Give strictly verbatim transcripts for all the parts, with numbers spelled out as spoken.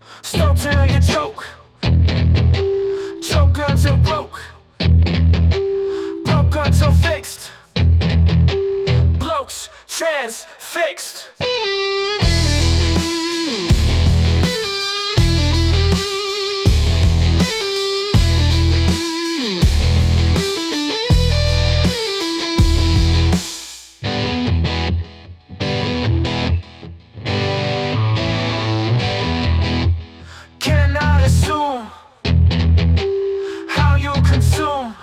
Stop till you choke. Choke until broke. Broke until fixed. Blokes transfixed. Cannot assume how you consume.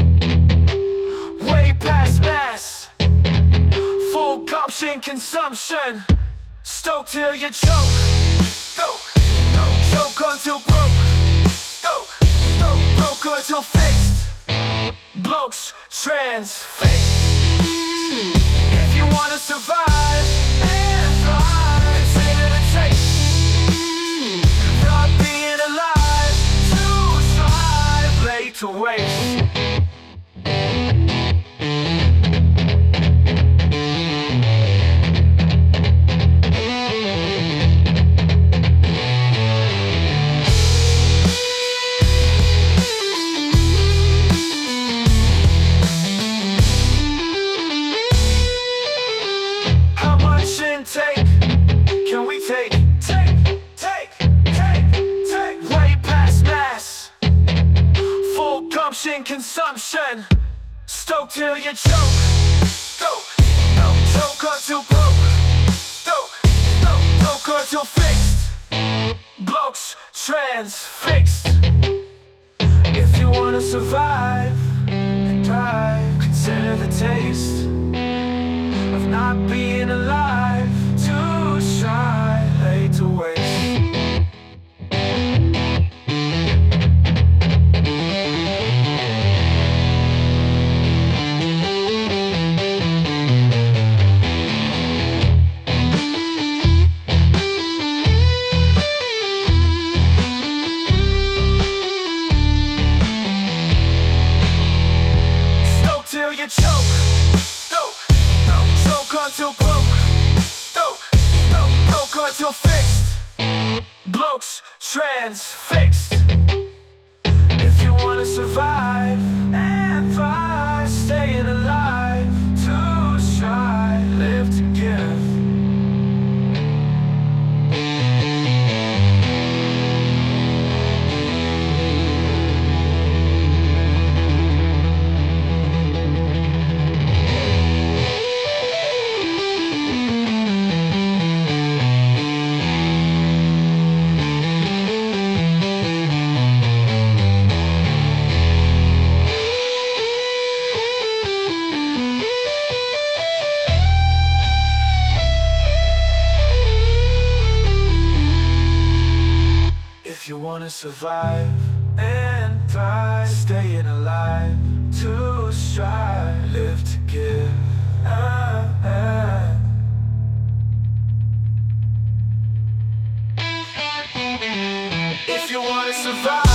Way past mass. Full gumption consumption. Stoke till you choke. Stoke. Choke until broke. Stoke. Broke until fixed. Blokes transfixed. If you wanna survive and thrive, consider the taste. Not being alive, too strive, laid to waste. How much intake can we take? Take, take, take, take. Way past mass. Full gumption consumption. Stoke till you choke. Stoke. Choke until broke. Stoke. Broke until fixed. Blokes transfixed. If you wanna survive and thrive, consider the taste of not being alive, too shy, laid to waste. Stoke till you choke. Stoke. Choke until broke. Stoke. Broke until fixed. Blokes transfixed. If you wanna survive and thrive, staying alive, too shy, live to give. If you wanna survive and thrive, staying alive, to strive, live to give. Ah, ah. If you wanna survive